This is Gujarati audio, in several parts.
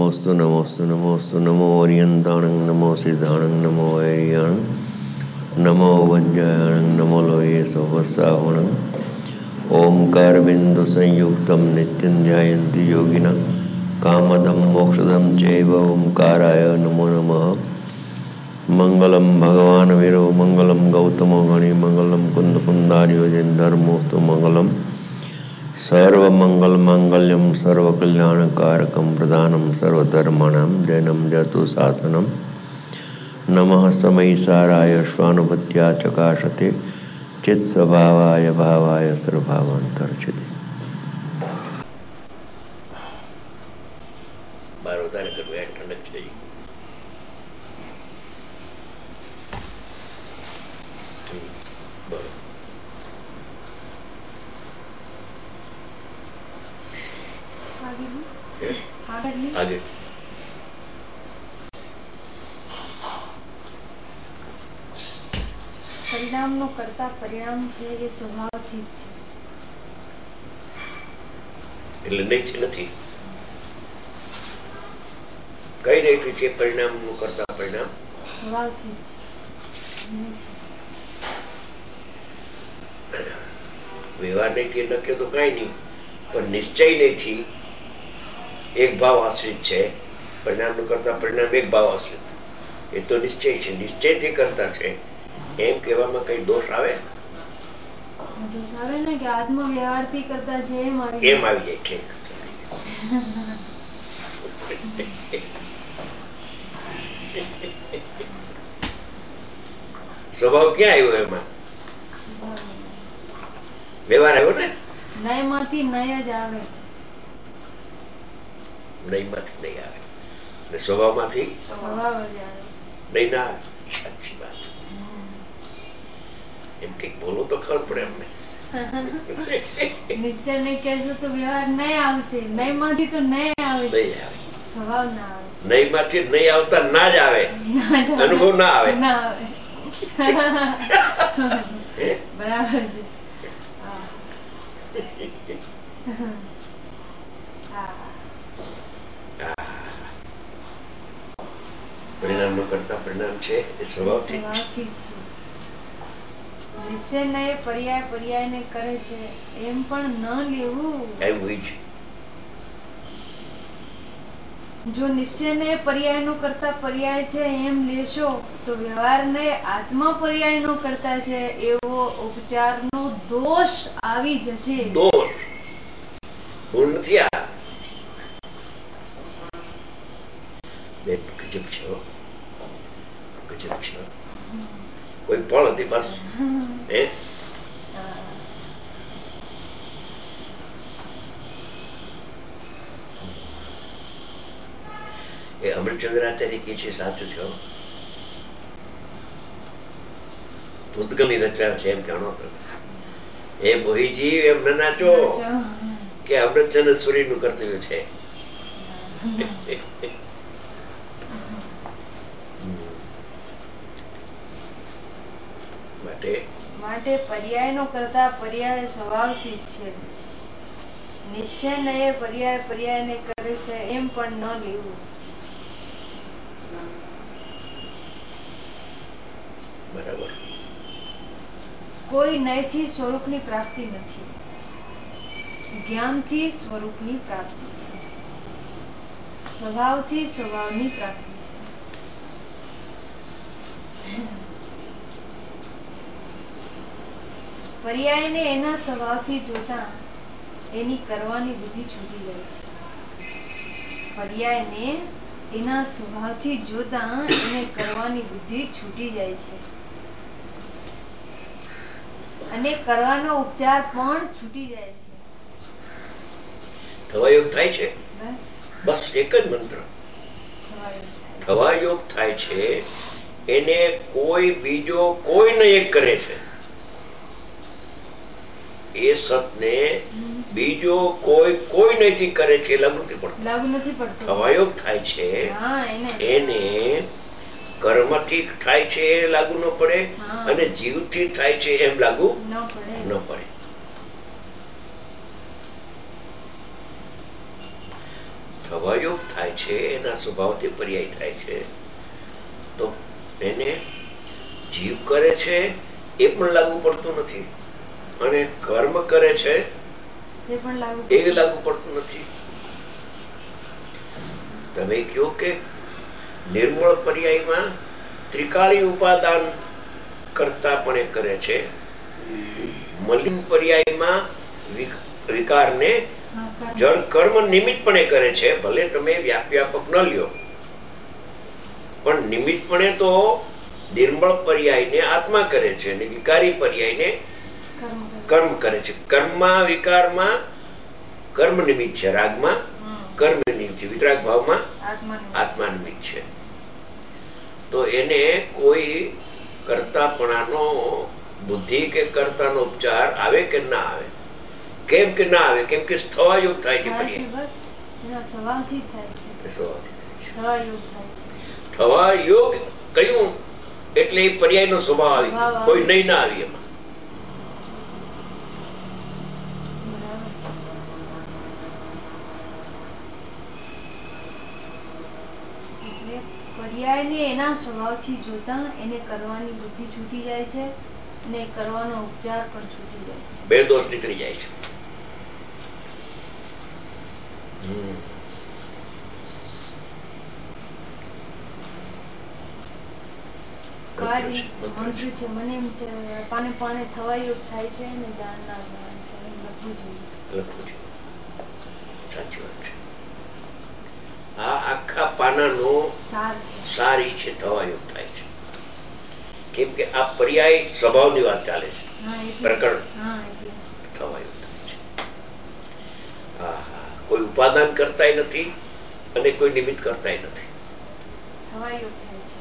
नमोस्तु नमोस्तु नमोस्तु नमो ओरियंताणं नमो सिद्धाणं नमो वैरियाणं नमो वज्रायणं नमो लोये सोवसावणं ओंकार बिंदु संयुक्तं नित्यं ध्यायन्ति योगिनः कामदं मोक्षदं चैव ओंकाराय नमो नमः। मंगलम भगवान वीरो मंगलम गौतमो गणि मंगलम कुंद कुंदार्यो धर्मोस्तु मंगलम सर्वमंगल मांगल्यम सर्वकल्याणकारकम प्रधानम सर्वधर्माणां जैनम जतु शासनम नमः समयिसाराय स्वानुभूत्या चकाशते चित्स्वभावाय भावाय सर्वभावांतर्चिते। आगे પરિણામનો કરતા પરિણામ છે એ સ્વભાવથી જ છે. એટલે નહીં નથી કઈ નહીં છે પરિણામનું કરતા પરિણામ સ્વભાવથી જ વ્યવહાર નહીં નક્કી તો કઈ નહીં, પણ નિશ્ચય નથી એક ભાવ આશ્રિત છે. પરિણામનું કરતા પરિણામ એક ભાવ આશ્રિત એ તો નિશ્ચય છે, નિશ્ચયથી કરતા છે એમ કહેવામાં કઈ દોષ આવે? દોષ આવે ને કે આત્મ વ્યવહારથી કરતા છે એમ આવી જાય. ઠીક સ્વભાવ ક્યાં આવ્યો એમાં? વ્યવહાર આવ્યો ને? નય માંથી નય જ આવે. નય માંથી નય આવે ને સ્વભાવમાંથી સ્વભાવ જ આવે. નય ના આવે. સાચી વાત. એમ કઈક બોલો તો ખબર પડે અમને. નિશ્ચય ને કહેશો તો વ્યવહાર નહીં આવશે. નય માંથી તો નય આવે. નહીં આવે. સ્વભાવ ના આવે. નય માંથી નય આવતા ના જ આવે. અનુભવ ના આવે. ના આવે. બરાબર છે. પરિણામ નો કરતા પરિણામ છે એ સ્વભાવથી છે. નિશ્ચય ને પર્યાય પર્યાય ને કરે છે એમ પણ ન લેવું. એવું જ. જો નિશ્ચય ને પર્યાય નો કરતા પર્યાય છે એમ લેશો તો વ્યવહાર ને આત્મા પર્યાય નો કરતા છે એવો ઉપચાર નો દોષ આવી જશે. દોષ ભૂલ નથી. આ ગજબ છે, ગજબ છે. કોઈ ફળ હતી બસ એ અમૃતચંદ્રાચાર્ય કે છે સાચું છે. ભૂતગલની રચના છે એમ જાણો તો એ મોહીજી એમ ન નાચો કે અમૃતચંદ્ર સૂર્ય નું કર્તવ્ય છે. માટે પર્યાય નો કરતા પર્યાય સ્વભાવથી જ છે. નિશ્ચય ને પર્યાય પર્યાય ને કરે છે એમ પણ ન લેવું. બરાબર. કોઈ નયથી સ્વરૂપની પ્રાપ્તિ નથી, જ્ઞાનથી સ્વરૂપની પ્રાપ્તિ છે, સ્વભાવથી સ્વભાવની પ્રાપ્તિ છે. પર્યાયને એના સ્વભાવથી જોતા એની કરવાની બુદ્ધિ છૂટી જાય છે. પર્યાયને એના સ્વભાવથી જોતા એને કરવાની બુદ્ધિ છૂટી જાય છે અને કરવાનો ઉપચાર પણ છૂટી જાય છે. થવા યોગ થાય છે. બસ એક જ મંત્ર થવા યોગ થાય છે. એને કોઈ બીજો કોઈ ને એક કરે છે. એ સતને બીજો કોઈ કોઈ નથી કરે છે. લાગુ નથી પડતો. થવા યોગ થાય છે એને કર્મથી થાય છે એ લાગુ ન પડે અને જીવથી થાય છે એમ લાગુ ન પડે. થવાયોગ થાય છે એના સ્વભાવથી પર્યાય થાય છે. તો એને જીવ કરે છે એ પણ લાગુ પડતું નથી, અને કર્મ કરે છે એ લાગુ પડતું નથી. તમે કહો કે નિર્મળ પર્યાયમાં ત્રિકાળી ઉપાદાન કરતા પણ કરે છે, મલિન પર્યાયમાં વિકારને જળ કર્મ નિમિત્તપણે કરે છે. ભલે તમે વ્યાપક ન લ્યો, પણ નિમિત્તપણે તો નિર્મળ પર્યાયને આત્મા કરે છે અને વિકારી પર્યાયને કર્મ કરે છે. કર્મમાં વિકારમાં કર્મ નિમિત્ત છે, રાગમાં કર્મ નિમિત્ત છે, વિતરાગ ભાવમાં આત્મા નિમિત્ત છે. તો એને કોઈ કર્તાપણાનો બુદ્ધિ કે કર્તાનો ઉપચાર આવે કે ના આવે? કેમ કે ના આવે? કેમ કે થવાયોગ થાય છે. થવાયોગ કયું એટલે એ પર્યાયનો સ્વભાવ આવી, કોઈ નહીં ના આવી એમાં. પર્યાયને એના સ્વભાવથી જોતા એને કરવાની બુદ્ધિ છૂટી જાય છે અને કરવાનો ઉપચાર પણ છૂટી જાય છે. બે દોષ નીકળી જાય છે. મંત્ર છે, મને એમ પાને પાને થવાયોગ થાય છે ને જાણનાર જ્ઞાન છે, એમ લખવું જોઈએ. સાચી વાત છે. આ આખા પાનાનો સાર ઈ છે, થવાયોગ થાય છે. કેમ કે આ પર્યાય સ્વભાવની વાત ચાલે છે, પ્રકરણ થવાયોગ થાય છે. કોઈ ઉપાદાન કરતાય નથી અને કોઈ નિમિત્ત કરતાય નથી. થવાયોગ થાય છે.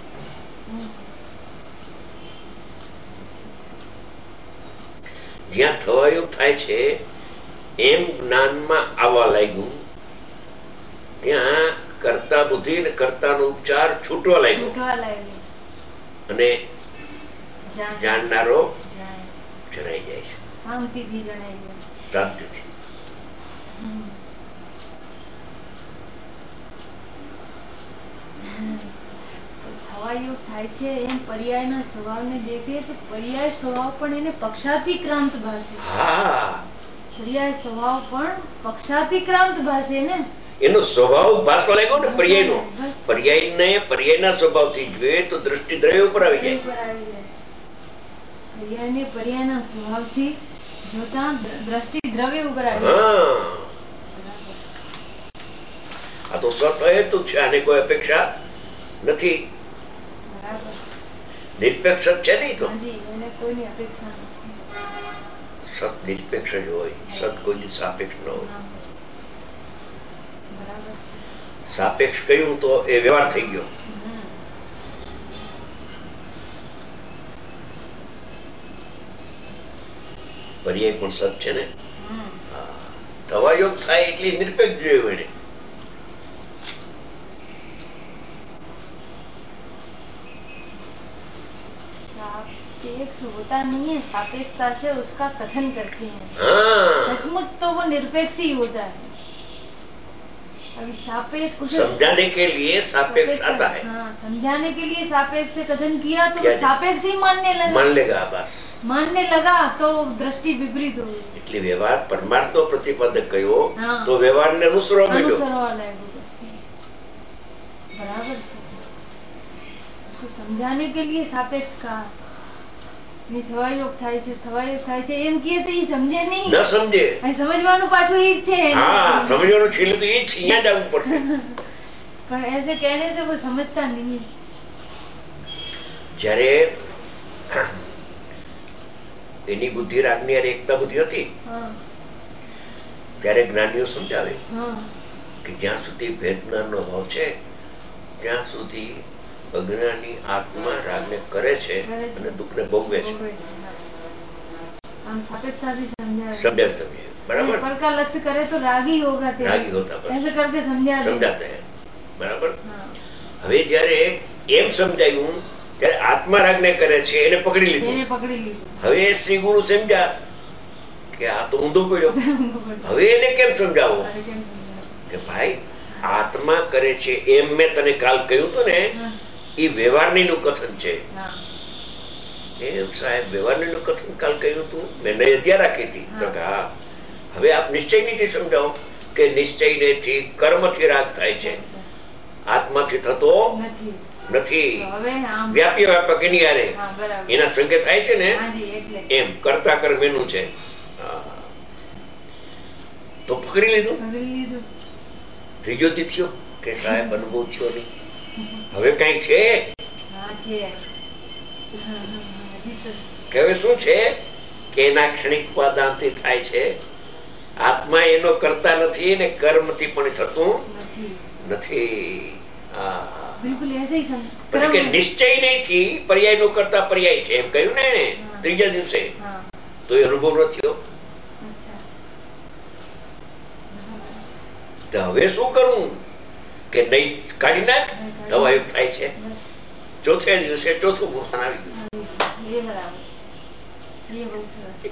જ્યાં થવાયોગ થાય છે એમ જ્ઞાનમાં આવવા લાગ્યું, ત્યાં કર્તા બુદ્ધિ ને કર્તાનો ઉપચાર છૂટવા લાગ્યો અને જાણનારો જણાઈ જાય છે, શાંતિથી. થવાયોગ થાય છે એમ પર્યાયના સ્વભાવને દેખીએ તો પર્યાય સ્વભાવ પણ એને પક્ષાતિક્રાંત ભાષે. પર્યાય સ્વભાવ પણ પક્ષાતિક્રાંત ભાષે ને. એનો સ્વભાવ ભાષવા લાગ્યો ને પર્યાયનો. પર્યાયના સ્વભાવથી જોઈએ તો દ્રષ્ટિ દ્રવ્ય ઉપર આવી જાય. પર્યાયને પર્યાયના સ્વભાવથી જોતા દ્રષ્ટિ દ્રવ્ય ઉપર આવી જાય. આ તો સત છે, આને કોઈ અપેક્ષા નથી. નિરપેક્ષ છે નહીં તો કોઈની અપેક્ષા નથી. સત નિરપેક્ષ જ હોય, સત કોઈ સાપેક્ષ ન હોય. સાપેક્ષ કહ્યું તો એ વ્યવહાર થઈ ગયો. પર્યાય પણ સત છે ને. થવાયોગ થાય એટલી નિરપેક્ષ જોયું એને. सापेक्ष होता नहीं है, सापेक्षता से उसका कथन करते हैं. सचमुच तो वो निरपेक्ष ही होता है. अभी सापेक्ष समझाने के लिए सापेक्ष आता है. समझाने के लिए सापेक्ष से कथन किया तो सापेक्ष ही मानने लगा. मान लेगा बस. मानने लगा तो दृष्टि विपरीत हो गई. એટલે વ્યવહાર પરમાર્થનો પ્રતિપાદક કયો તો વ્યવહારને અનુસરવા લાગ્યો. बराबर છે. उसको समझाने के लिए सापेक्ष का થવાયોગ થાય છે, થવાયોગ થાય છે એમ કહે તો ઈ સમજે નહીં. ન સમજે. અહીં સમજવાનું પાછું ઈ જ છે. સમજવાનું છેલ્લે તો ઈ જ અહીંયા જ આવવું પડશે. પણ ऐसे कहने से वो समझता नहीं. જ્યારે એની બુદ્ધિ રાગની અને એકતા બુદ્ધિ હતી ત્યારે જ્ઞાનીઓ સમજાવે કે જ્યાં સુધી ભેદ જ્ઞાનનો ભાવ છે ત્યાં સુધી અજ્ઞાની આત્મા રાગને કરે છે અને દુઃખને ભોગવે છે. સમજાવે बराबर. पर का लक्ष्य करे तो रागी होगा. रागी होता बस. ऐसे करके समझाते हैं. बराबर. હવે જ્યારે એમ સમજાયું ત્યારે આત્મા રાગને કરે છે એને પકડી લીધું. હવે શ્રી ગુરુ સમજ્યા કે આ તો ઊંધો પડ્યો. હવે એને કેમ સમજાવો કે ભાઈ આત્મા કરે છે એમ મેં તને કાલ કહ્યું હતું ને, એ વ્યવહારની નું કથન છે. એમ સાહેબ વ્યવહારની નું કથન કાલ કહ્યું હતું, મેં અધ્યા રાખી હતી. તો હા, હવે આપ નિશ્ચય નીથી સમજાવો કે નિશ્ચય થી કર્મથી રાગ થાય છે, આત્માથી થતો નથી. વ્યાપી વ્યાપક એની હારે એના સંગે થાય છે ને, એમ કરતા કર્મ એનું છે. તો પકડી લીધું. ત્રીજો થયો કે સાહેબ અનુભવ થયો નહીં, હવે કઈ છે કે હવે શું છે કે એના ક્ષણિક ઉપાદાનથી થાય છે. આત્મા એનો કરતા નથી ને કર્મથી પણ થતું નથી. પછી કે નિશ્ચય નહીં પર્યાય નો કરતા પર્યાય છે એમ કહ્યું ને એને ત્રીજા દિવસે, તો એ અનુભવ ન થયો. હવે શું કરવું કે નહીં કાઢી નાખ, તવાયુગ થાય છે. ચોથે દિવસે ચોથું મુહાન આવી ગયું.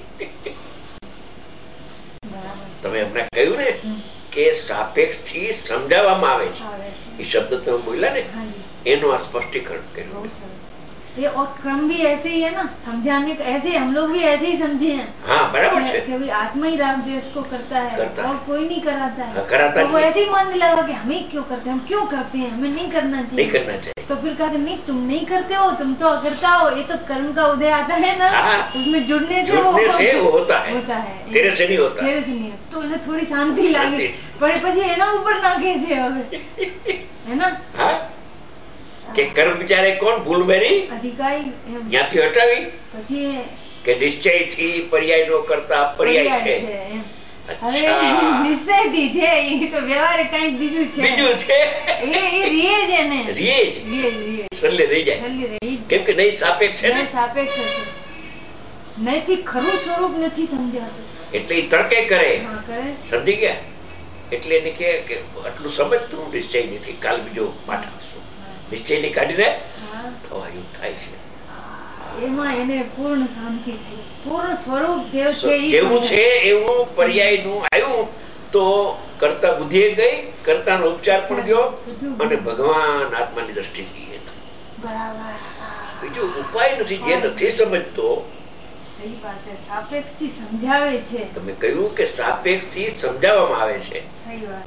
તમે એમને કહ્યું ને કે સાપેક્ષ થી સમજાવવામાં આવે છે, એ શબ્દ તમે બોલ્યા ને એનું આ સ્પષ્ટીકરણ કર્યું. ये और क्रम भी ऐसे ही है ना, समझाने का ऐसे हम लोग भी ऐसे ही समझे हैं. हाँ बराबर है कि भाई आत्मा ही राग द्वेष को करता है और कोई नहीं कराता है. कराता तो वो ऐसे ही मानने लगा कि हमें क्यों करते हैं, हम क्यों करते हैं, हमें नहीं करना चाहिए. नहीं करना चाहिए. तो फिर कहा कि नहीं तुम नहीं करते हो, तुम तो करता हो, ये तो कर्म का उदय आता है ना, उसमें जुड़ने से वो होता है. तेरे से नहीं होता. तेरे से नहीं होता. तो એને થોડી શાંતિ લાગી, પણ પછી એના ઉપર નાખે છે હવે, હે ના. કે કર્મ વિચારે કોણ ભૂલ મેરી અધિકારી ત્યાંથી હટાવી, પછી કે નિશ્ચય થી પર્યાય નો કરતા પર્યાય છે. હવે નિશ્ચયથી છે એ તો વ્યવહાર કઈક બીજું છે. એ રીએ જ એને રીએ સલ્લે રહી જાય, કેમ કે નહીં સાપેક્ષ છે ને, સાપેક્ષ છે. નહીંથી ખરું સ્વરૂપ નથી સમજાતું એટલે એ તર્કે કરે. સમજી ગયા? એટલે એને કે આટલું સમજતું નિશ્ચય નથી, કાલ બીજો પાઠ આપશું. નિશ્ચય ની કાઢીને થવાયું થાય છે. એમાં એને પૂર્ણ શાંતિ થઈ, પૂર્ણ સ્વરૂપ જેવું છે એવું પર્યાય નું આવ્યું તો કરતા બુદ્ધિએ ગઈ, કરતા નો ઉપચાર પણ ગયો અને ભગવાન આત્માની દ્રષ્ટિ થઈ ગઈ. બીજો ઉપાય નથી. જે નથી સમજતો સહી વાત છે, સાપેક્ષ થી સમજાવે છે. તમે કહ્યું કે સાપેક્ષ થી સમજાવવામાં આવે છે. સહી વાત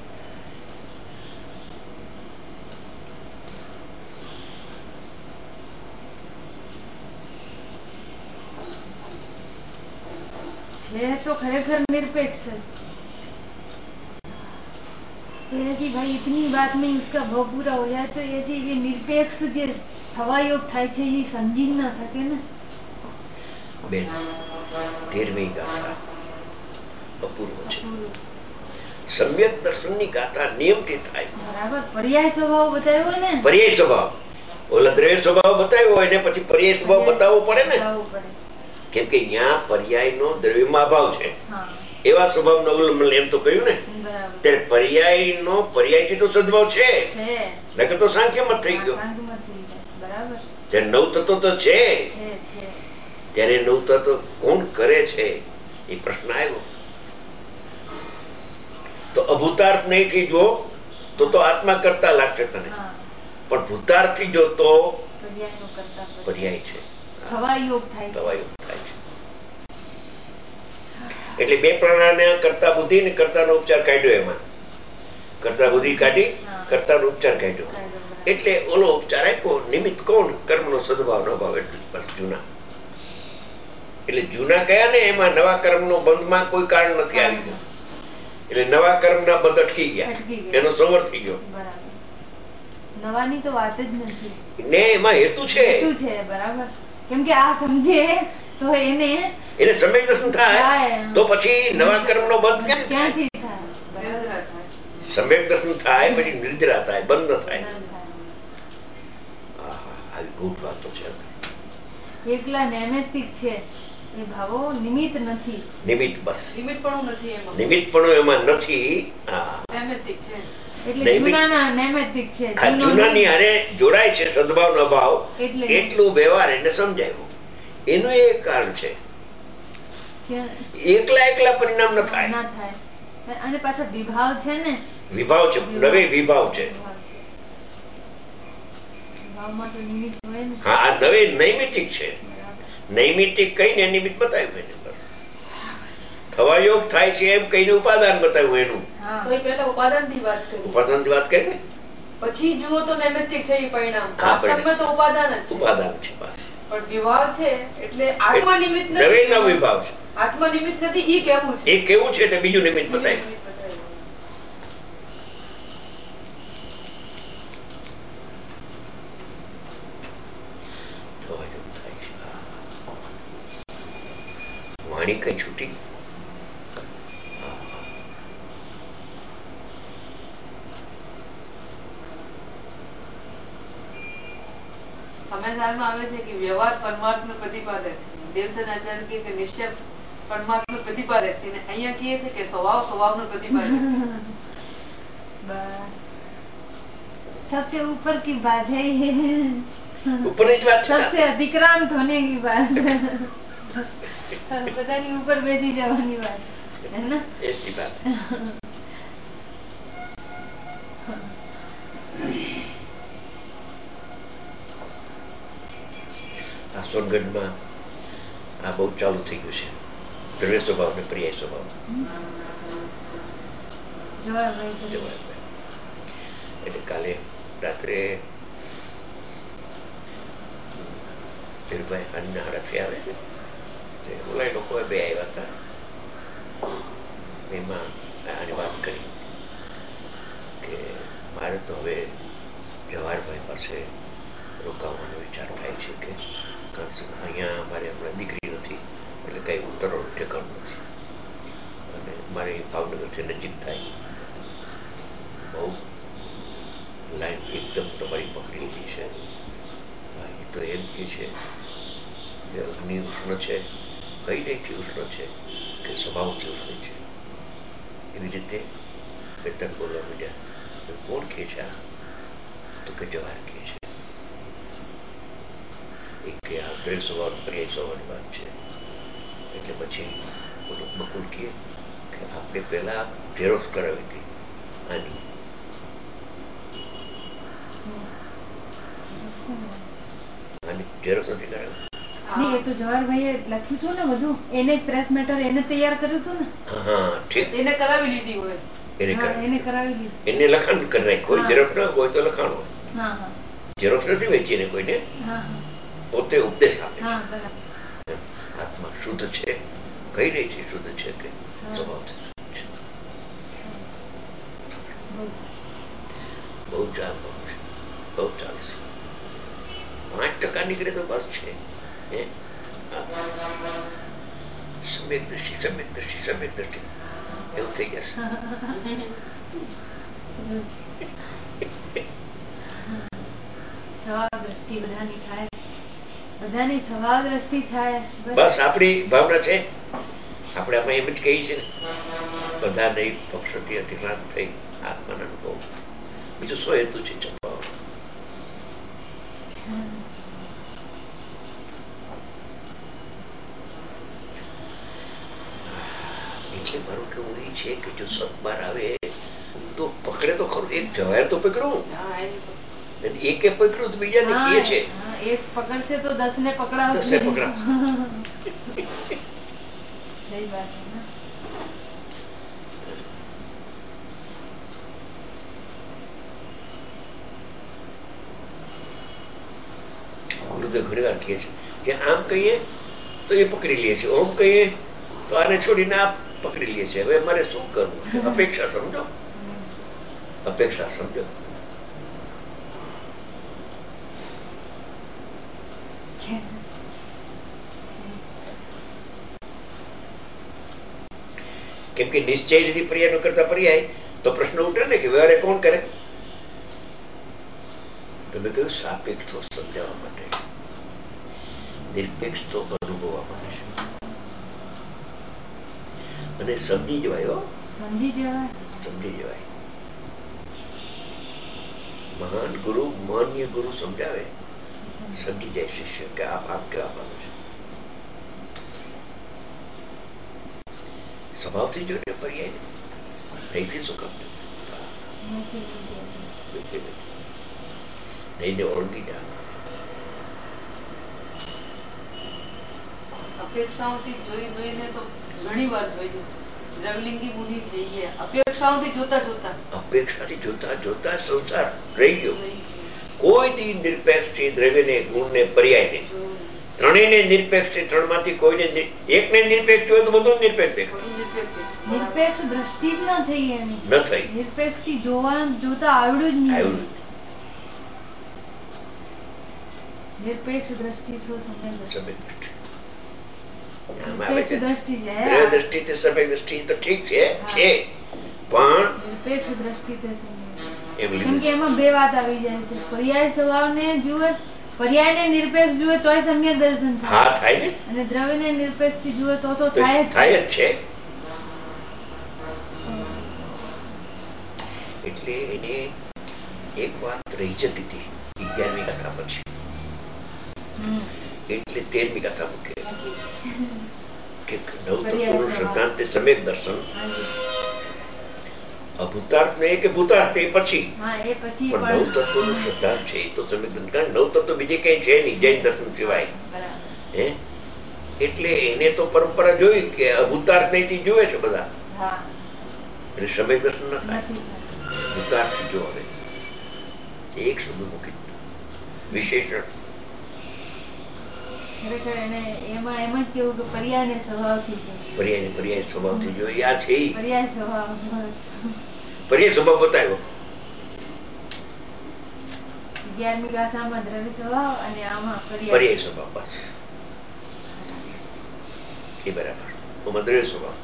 है तो खरेखर निरपेक्ष है. तो ऐसी भाई इतनी बात में उसका भाव पूरा हो जाए तो ऐसी ये निरपेक्ष जो थवा योग થાય છે એ સમજી જ ના શકે ને. બેન 13મી ગાથા અપૂર્વ છે. સમ્યક દર્શનની ગાથા નિયમથી થાય. બરાબર. પર્યાય સ્વભાવ બતાવ્યો ને, પર્યાય સ્વભાવ ઓલા દ્રવ્ય સ્વભાવ બતાવ્યો હોય ને પછી પર્યાય સ્વભાવ બતાવવો પડે ને, કેમ કે અહીંયા પર્યાય નો દ્રવ્યમાં અભાવ છે. એવા સ્વભાવ નો અવલંબન એમ તો કહ્યું ને, ત્યારે પર્યાય નો પર્યાય થી તો સદભાવ છે, નકર તો સાંખ્ય મત થઈ ગયો. ત્યારે નવ તત્વ તો છે, ત્યારે નવ તત્વ કોણ કરે છે એ પ્રશ્ન આવ્યો. તો અભૂતાર્થ નહીં થી જો તો આત્મા કરતા લાગશે તને, પણ ભૂતાર્થ થી જો તો પર્યાય છે, થવાયોગ થાય છે. એટલે બે પ્રાણાને કરતા બુદ્ધિ ને કરતા નો ઉપચાર કાઢ્યો. એમાં કરતા બુદ્ધિ કાઢી, કરતા નો ઉપચાર કાઢ્યો. એટલે ઓલો ઉપચાર આપ્યો. નિમિત્ત કોણ? કર્મ નો સદભાવ નો ભાવ. એટલું બસ જૂના. એટલે જૂના કયા ને એમાં નવા કર્મ નો બંધમાં કોઈ કારણ નથી આવી ગયું. એટલે નવા કર્મ ના બંધ અટકી ગયા, એનો સંવર થઈ ગયો. નવાની તો વાત જ નથી ને એમાં હેતુ છે. બરાબર. કેમ કે આ સમજે તો એને સમ્યક દર્શન થાય તો પછી નવા કર્મ નો બંધ ક્યાંથી થાય? સમ્યક દર્શન થાય પછી નિર્જરા થાય, બંધ ન થાય. આવી ગૂઢ વાતો છે. એકલા નૈમિત્તિક છે એ ભાવો નિમિત્ત નથી. નિમિત્ત બસ નિમિત્તપણું નથી એમાં. નિમિત્તપણું એમાં નથી. નૈમિત્તિક છે એટલે જૂનાના નૈમિત્તિક છે. જૂનાની હારે જોડાય છે સદભાવ નો ભાવ, એટલું વ્યવહાર એને સમજાયું. એનું એ કારણ છે. એકલા પરિણામ ન થાય. અને પાછા વિભાવ છે ને વિભાવ છે, નવે વિભાવ છે. હા, આ નવે નૈમિતિક છે. નૈમિતિક કહીને નિમિત્ત બતાવ્યું એને, બસ. થવા યોગ થાય છે એમ કહીને ઉપાદાન બતાવ્યું એનું. તો એ પહેલા ઉપાદાનથી વાત કરી. ઉપાદાનથી વાત કરી ને, પછી જુઓ તો નૈમિતિક છે એ પરિણામ. વાસ્તવમાં તો ઉપાદાન જ છે. ઉપાદાન છે બસ. પણ વિભાવ છે એટલે આત્મા નિમિત્ત નથી. નવે નવ વિભાવ છે. આત્મા નિમિત્ત નથી એ કેવું છે. એ કેવું છે એટલે બીજું નિમિત્ત બતાવ્યું. વાણી કઈ છૂટી. સંવિધાનમાં આવે છે કે વ્યવહાર પરમાર્થનું પ્રતિપાદક છે. દેવચંદ આચાર્ય કે નિશ્ચય પરમાર્થનું પ્રતિપાદક છે. અહીંયા કહે છે કે સ્વભાવ સ્વભાવનું પ્રતિપાદક છે. सबसे ऊपर की बात है ये, ऊपर की बात, सबसे अधिक्रांत होने की बात, पता नहीं ऊपर बेची जवानी बात है ना, ऐसी बात. આ સોનગઢમાં આ બહુ ચાલુ થઈ ગયું છે, દ્રવ્ય સ્વભાવ ને પર્યાય સ્વભાવ. એટલે કાલે રાત્રે ધીરુભાઈ અન્ના હડફી આવે ને, ઓલા લોકો બે આવ્યા હતા. એમાં આની વાત કરી કે મારે તો હવે જવાહરભાઈ પાસે રોકાવાનો વિચાર થાય છે કે અહીંયા મારે હમણાં દીકરી નથી એટલે કઈ ઉતરવાનું ઠેકાણું નથી અને મારે ભાવનગરથી નજીક થાય. બહુ લાઈન એકદમ તમારી પકડી લીધી છે. એ તો એમ કે છે કે અગ્નિ ઉષ્ણ છે, કઈ નહીથી ઉષ્ણ છે કે સ્વભાવથી ઉષ્ણ છે. એવી રીતે વેતન બોલવા માંડ્યા. કોણ કે છે આ? તો કે જવાહર કે છે. એક કે આ દ્રવ્ય સ્વભાવ પર્યાય સ્વભાવની વાત છે. એટલે પછી બકુલ કે આપણે પહેલા ઝેરોક્ષ કરાવી હતી આની. ઝેરોક્ષ નથી કરાવી. નહીં, એ તો જવાહરભાઈએ લખ્યું હતું ને બધું, એને જ પ્રેસ મેટર એને તૈયાર કર્યું હતું ને. હા, ઠીક. એને કરાવી લીધી હોય. એને કરાવી લીધી. એને લખાણ કરી નાખ્યું હોય. ઝેરોક્ષ ના હોય તો લખાણ હોય. ઝેરોક્ષ નથી વેચી એને કોઈને, પોતે ઉપદેશ આપે છે. આત્મા શુદ્ધ છે, કઈ રીતે શુદ્ધ છે કે સ્વભાવથી શુદ્ધ છે. બહુ ચાલવાનું છે, બહુ ચાલશે. 5% નીકળે તો બસ છે. સમ્યક દ્રષ્ટિ, સમ્યક દ્રષ્ટિ, સમ્યક દ્રષ્ટિ એવું થઈ જશે. સ્વભાવ દ્રષ્ટિ બધાની થાય, બધાની સ્વભાવ દ્રષ્ટિ થાય. બસ આપણી ભાવના છે. આપણે આમાં એમ જ કહીએ છીએ ને, બધા નહીં પક્ષથી અતિક્રાંત થઈ આત્માના અનુભવ. બીજું શું હેતુ છે ચંપાવ? એટલે મારું કેવું એ છે કે જો સત્બાર આવે તો પકડે તો ખરું. એક જવાહર તો પકડું, એકે પકડ્યું તો બીજાને કહે છે એક પકડશે તો 10 ને પકડાવશે. સહી વાત है ना. ગુરુદેવ ઘણી વાર કહે છે કે આમ કહીએ તો એ પકડી લે છે, ઓમ કહીએ તો આને છોડીને આ પકડી લે છે. હવે મારે શું કરવું? અપેક્ષા સમજો, અપેક્ષા સમજો. કેમ કે નિશ્ચય લીધી પર્યાય કરતા પર્યાય તો પ્રશ્ન ઉઠે ને કે વ્યવહારે કોણ કરે? તમે કહ્યું સાપેક્ષ તો સમજાવવા માટે, નિરપેક્ષ તો અનુભવવા માટે છે. અને સમજી જવાય, સમજી જવાય, સમજી જવાય. મહાન ગુરુ, માન્ય ગુરુ સમજાવે, સમજી જાય શિષ્ય કે આપ કેવા માંગો છો. સ્વભાવથી જોઈને પર્યાય અહીંથી શું કામ? નહીં ઓળંગી જા. અપેક્ષાઓથી જોઈને તો ઘણી વાર જોયું. દ્રવલિંગી મુનિ જઈએ અપેક્ષાઓથી જોતા જોતા સંસાર રહી ગયો. કોઈ દી નિરપેક્ષ છે દ્રવ્યને, ગુણને, પર્યાયને, ત્રણેયને નિરપેક્ષ છે. ત્રણમાંથી કોઈને એકને નિરપેક્ષ જોયો તો બધું નિરપેક્ષ દેખાય. નિરપેક્ષ દ્રષ્ટિ જ ન થઈ એની. ન થઈ. નિરપેક્ષ થી જોતા આવડ્યું જ નહીં. નિરપેક્ષ દ્રષ્ટિ શું સમય દ્રષ્ટિ દ્રષ્ટિ સભ્ય દ્રષ્ટિ તો ઠીક છે પણ નિરપેક્ષ દ્રષ્ટિ કેમ કે એમાં બે વાત આવી જાય છે. પર્યાય સ્વભાવને જુએ, પર્યાયને નિરપેક્ષ જુએ તોય સમ્યક દર્શન થાય ને, અને દ્રવ્યને નિરપેક્ષ થી જુએ તો થાય જ છે. એટલે એને એક વાત રહી જતી હતી 11મી કથા પછી, એટલે 13મી કથા મૂકે કે નવતત્વનું સિદ્ધાંત સમ્યક દર્શન. અભૂતાર્થ ને કે ભૂતાર્થ એ પછી, પણ નવતત્વનો સિદ્ધાંત છે એ તો સમ્યક દર્શન. કારણ નવતત્વ બીજે કઈ છે નહીં જૈન દર્શન સિવાય. એટલે એને તો પરંપરા જોઈ કે અભૂતાર્થ નહીં જુએ છે બધા, એટલે સમ્યક દર્શન ન થાય. ભૂતાર્થ જો હવે એક શબ્દ મૂકી વિશેષણ. પર્યાય સ્વભાવથી જોઈએ. આ છે પર્યાય સ્વભાવ બતાવ્યો 11મી ગાથામાં દ્રવ્ય સ્વભાવ અને આમાં પર્યાય સ્વભાવ. બસ એ બરાબર. દ્રવ્ય સ્વભાવ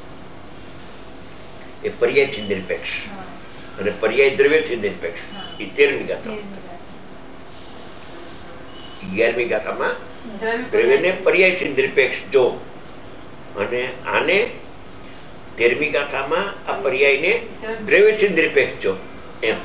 એ પર્યાયથી નિરપેક્ષ અને પર્યાય દ્રવ્યથી નિરપેક્ષ. એ 13મી ગાથા. 11મી ગાથામાં દ્રવ્યને પર્યાયથી નિરપેક્ષ જો, અને આને 13મી ગાથામાં આ પર્યાયને દ્રવ્યથી નિરપેક્ષ જો એમ.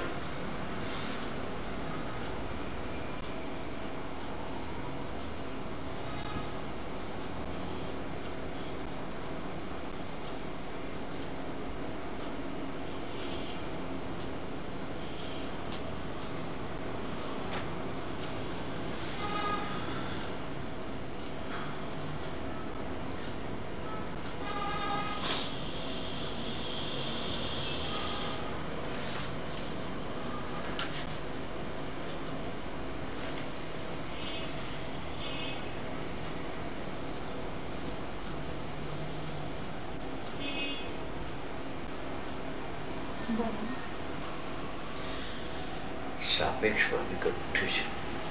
સાપેક્ષમાં વિકલ્પ ઉઠે છે,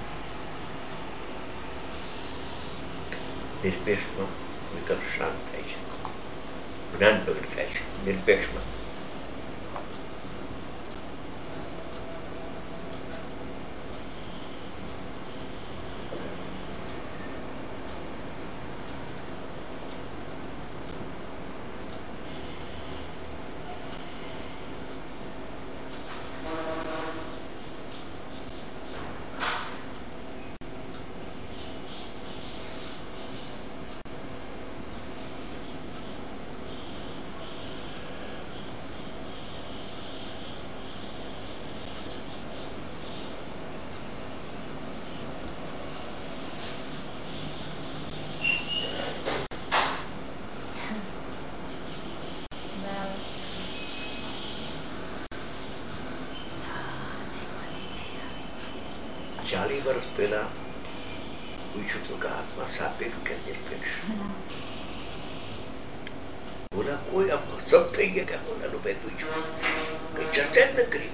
નિરપેક્ષમાં વિકલ્પ શાંત થાય છે, જ્ઞાન પ્રગટ થાય છે. નિરપેક્ષમાં વર્ષ પહેલા પૂછ્યું હતું કે આત્મા સાપેક્ષ કે નિરપેક્ષ? બોલા કોઈ આમ સબ થઈ ગયા કે બોલાનું ભાઈ પૂછ્યું, કઈ ચર્ચા જ ન કરી.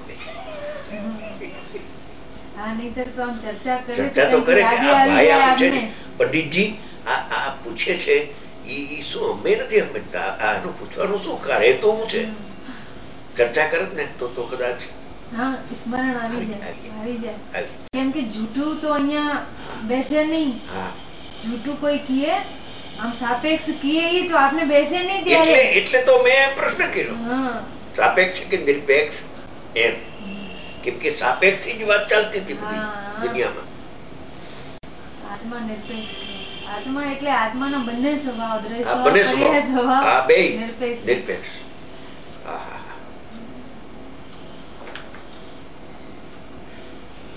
ચર્ચા તો કરે કે આ ભાઈ આ પૂછે છે, પંડિતજી આ પૂછે છે એ શું અમે નથી સમજતા, આનું પૂછવાનું શું કારણ એ તો હું છે. ચર્ચા કરે ને તો કદાચ સ્મરણ આવી જાય. કેમ કે જૂઠું તો અહીંયા બેસે નહીં. જૂઠું કોઈ કીએ આમ સાપેક્ષ કીએ તો આપને બેસે નહીં ત્યારે. એટલે તો મેં પ્રશ્ન કર્યો સાપેક્ષ કે નિરપેક્ષ એમ. કેમ કે સાપેક્ષ થી જ વાત ચાલતી હતી બધી દુનિયામાં. આત્મા નિરપેક્ષ. આત્મા એટલે આત્માના બંને સ્વભાવ, દ્રવ્ય સ્વભાવ, નિરપેક્ષ.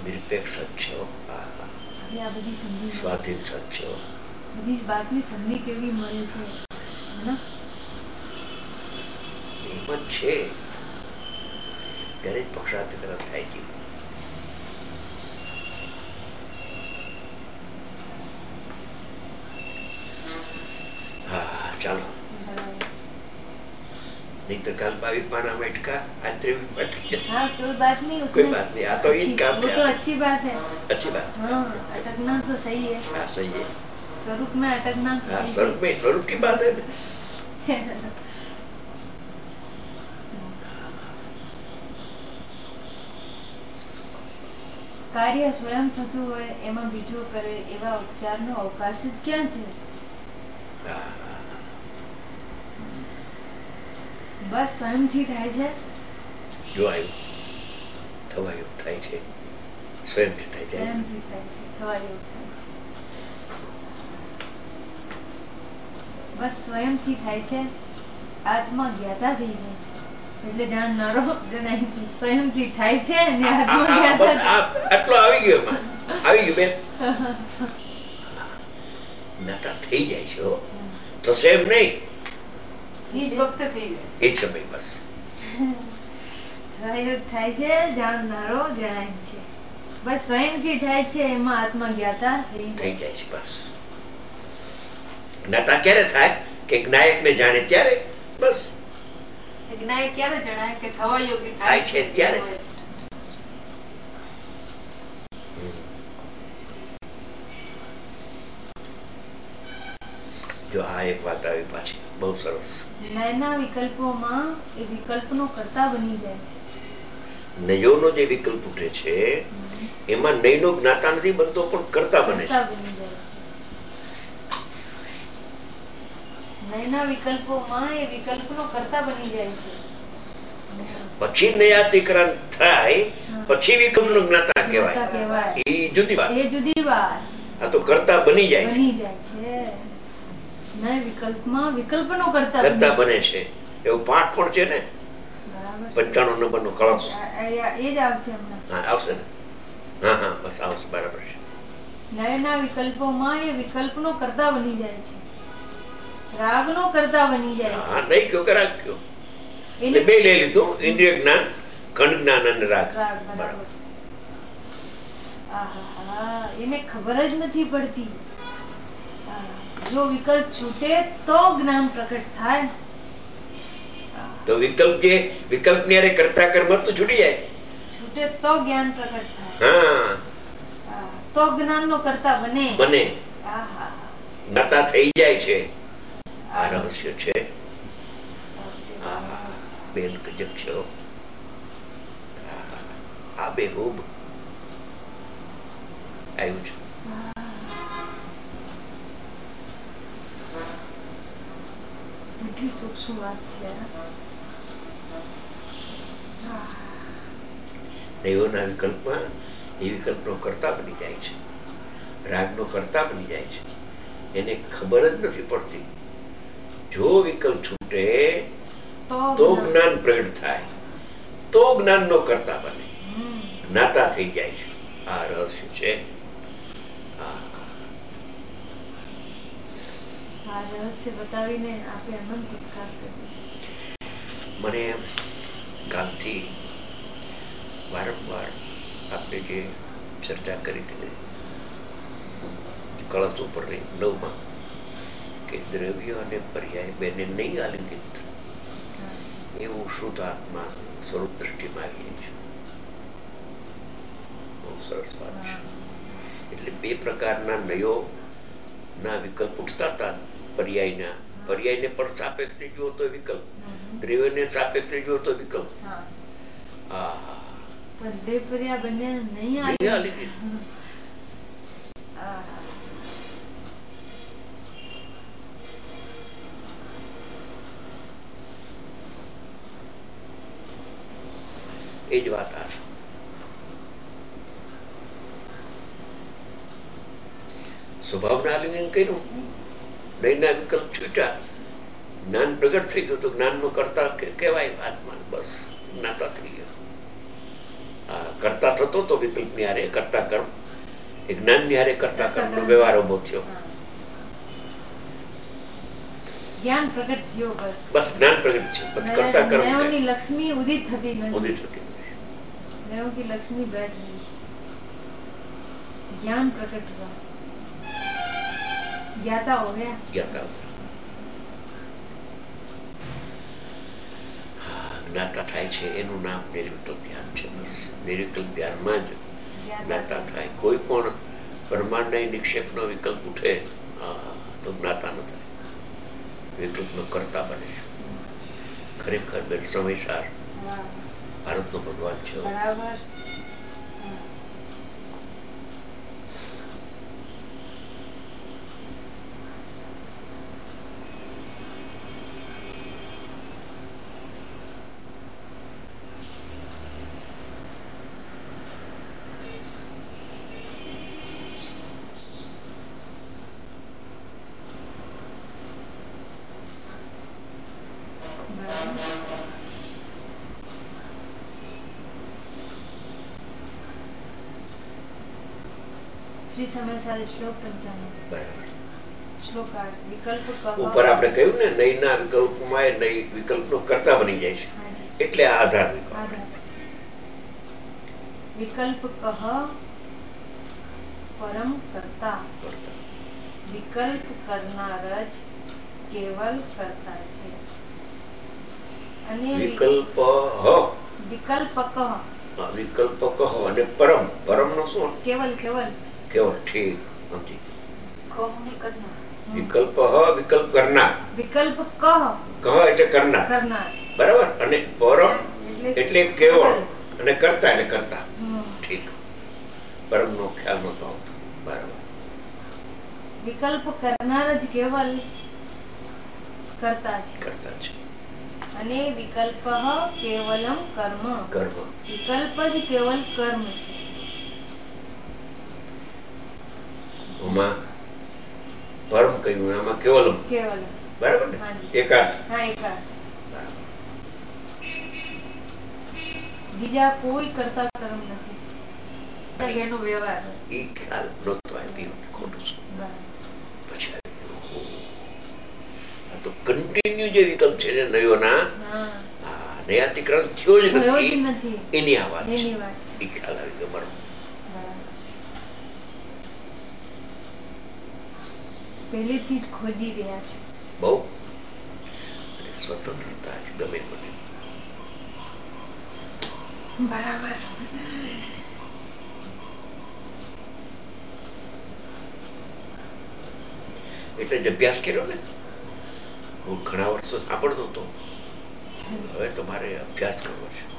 નિરપેક્ષ સત્ય, હવે આ બધી સંધિ સ્વાધીન સત્ય, બધી વાતની સંધિ કેવી મળે છે એમાં છે ત્યારે જ પક્ષાંતકરણ થાય છે. હા ચાલો, नहीं तो कल 22 पाना में अटका, आज 23 में अटक जाए। हाँ कोई बात नहीं, उसमें कोई बात नहीं, आ तो ईद काम वो तो अच्छी बात है, अच्छी बात। हाँ अटकना तो सही है। हाँ सही है, स्वरूप में अटकना तो हाँ सही स्वरूप में, स्वरूप की बात है। કાર્ય સ્વયં થતું હોય એમાં બીજો કરે એવા ઉપચારનો અવકાશ જ ક્યાં છે? બસ સ્વયંથી થાય છે. જો આવ્યું થવાયું થાય છે, સ્વયંથી થાય છે, સ્વયંથી થાય છે, થવાયું થાય છે. બસ સ્વયંથી થાય છે, આત્મા જ્ઞાતા થઈ જાય છે. એટલે જાણનારો જણાય છે, સ્વયંથી થાય છે ને આત્મા જ્ઞાતા. આટલો આવી ગયો એમાં, આવી ગયું બેન. જ્ઞાતા થઈ જાય છે, થશે એમ નહીં, એ જ વખતે થઈ જાય એ જ સમય બસ પ્રયોગ થાય છે, જાણનારો જણાય છે. બસ સ્વયંથી થાય છે, એમાં આત્મા જ્ઞાતા થઈ જાય છે. બસ જ્ઞાતા ક્યારે થાય કે જ્ઞાયક ને જાણે ત્યારે, બસ જ્ઞાયક ક્યારે જણાય કે થવા યોગ્ય થાય છે ત્યારે. જો આ એક વાત આવી પાછી બહુ સરસ. નયના વિકલ્પોમાં એ વિકલ્પનો કર્તા બની જાય છે. નયોનો જે વિકલ્પ ઉઠે છે એમાં નયનો જ્ઞાતા નથી બનતો પણ કર્તા બને છે. નયના વિકલ્પોમાં એ વિકલ્પનો કર્તા બની જાય છે. પછી નયાતીકરણ થાય પછી વિકલ્પનો જ્ઞાતા કહેવાય. એ જુદી વાત. એ જુદી વાત. આ તો કર્તા બની જાય છે. નય વિકલ્પમાં વિકલ્પનો કર્તા બને છે. એવું પાઠ પણ છે ને, 95 નંબરનો કળશ. એ જ આવશે હમણાં. હા આવશે ને, હા હા બસ આવશે, બરાબર છે. નયના વિકલ્પોમાં એ વિકલ્પનો કર્તા બની જાય છે, રાગનો કર્તા બની જાય છે. હા નહીં કયો કે રાગ કયો, એટલે બે લઈ લીધું, ઇન્દ્રિય જ્ઞાન, ખંડ જ્ઞાન અને રાગ. બરાબર. એને ખબર જ નથી પડતી. જો વિકલ્પ છૂટે તો જ્ઞાન પ્રકટ થાય. તો વિકલ્પ જે વિકલ્પ ની અરે કરતા કર્મ તો છૂટી જાય. છૂટે તો જ્ઞાન પ્રકટ થાય. હા તો જ્ઞાન નો કર્તા બને. જ્ઞાતા થઈ જાય છે. આ રહસ્ય છે. બેન ગજબ છે. આ બેહૂબ આવ્યું છે. કેટલી સૂક્ષ્મ વાત છે. દૈવોના વિકલ્પમાં એ વિકલ્પનો કર્તા બની જાય છે, રાગનો કર્તા બની જાય છે. એને ખબર જ નથી પડતી. જો વિકલ્પ છૂટે તો જ્ઞાન પ્રગટ થાય, તો જ્ઞાનનો કર્તા બને, જ્ઞાતા થઈ જાય છે. આ રહસ્ય છે. આ રહસ્ય બતાવીને આપણે અનંત ઉપકાર કર્યો છે. મને કાલથી વારંવાર આપણે જે ચર્ચા કરી હતી કળશ ઉપરની 9 કે દ્રવ્ય અને પર્યાય બેને નહીં આલિંગિત એવું શુદ્ધ આત્મા સ્વરૂપ દ્રષ્ટિમાં આવી જાય છે. બહુ સરસ વાત છે. એટલે બે પ્રકારના નયો ના વિકલ્પ ઉઠતા હતા. પર્યાયને પણ સાપેક્ષે જુઓ તો વિકલ્પ, દ્રવ્યને સાપેક્ષે જુઓ તો વિકલ્પ. પણ દેવ પર્યા બંને નહીં આલિંગિત. એ જ વાત આ સ્વભાવના આલિંગન કર્યું, નયના વિકલ્પ છૂટ્યા, જ્ઞાન પ્રગટ થઈ ગયું તો જ્ઞાન નો કરતા કહેવાય આત્મા. બસ જ્ઞાતા થઈ ગયો. કરતા થતો તો વિકલ્પ ની હારે કરતા કર્મ, જ્ઞાન ની હારે કરતા કર્મ નો વ્યવહાર ઉભો થયો. જ્ઞાન પ્રગટ થયો, બસ જ્ઞાન પ્રગટ થયું, બસ કરતા કર્મ ની લક્ષ્મી ઉદિત થતી નથી. नेव की लक्ष्मी बैठ गई, ज्ञान प्रकट हुआ, ज्ञाता हो गया. જ્ઞાતા થાય છે એનું નામ નિર્વિકલ્પ ધ્યાન છે. બસ નિર્વિકલ્પ ધ્યાનમાં જ જ્ઞાતા થાય. કોઈ પણ પરમાણ્ય નિક્ષેપ નો વિકલ્પ ઉઠે તો જ્ઞાતા ન થાય, વિકલ્પ નો કરતા બને. ખરેખર બેન સમયસાર ભારત નો ભગવાન છે. બરાબર. શ્રી સમયસાર શ્લોક 95. શ્લોક 8. વિકલ્પ ઉપર આપણે કહ્યું ને નયના વિકલ્પમાં નય વિકલ્પનો કર્તા બની જાય છે, એટલે આ આધાર વિકલ્પ કહ પરમ કર્તા, વિકલ્પ કરનાર જ કેવલ કર્તા છે. અને વિકલ્પ કહ અને પરમ, પરમ નો શું? કેવલ. ઠીક, સમજી. વિકલ્પ વિકલ્પ કરનાર, વિકલ્પ કહ એટલે કરનાર, બરાબર. અને પરમ એટલે કેવળ, અને કરતા એટલે કરતા. ઠીક, પરમ નો ખ્યાલ નતો આવતો. બરાબર. વિકલ્પ કરનાર જ કેવલ કરતા છે. અને વિકલ્પ કેવલમ કર્મ, વિકલ્પ જ કેવલ કર્મ છે. પરમ કહ્યું, આમાં કેવલમ, બરાબર ને? એકાર્થ. બીજા કોઈ કરતા કર્મ નથી, એનો વ્યવહાર એ ખ્યાલ નતો આવ્યો. ખોટું પછી આ તો કન્ટિન્યુ જે વિકલ્પ છે ને નયોના, નયાતિક્રમ થયો જ નથી, એની આ વાત છે. એ ખ્યાલ આવી ગયો. બરાબર. પહેલેથી જ ખોજી રહ્યા છે. બહુ સ્વતંત્રતા જ ગમે મને. બરાબર. એટલે જ અભ્યાસ કર્યો ને. હું ઘણા વર્ષો સાંભળતો હતો, હવે તો મારે અભ્યાસ કરવો છે.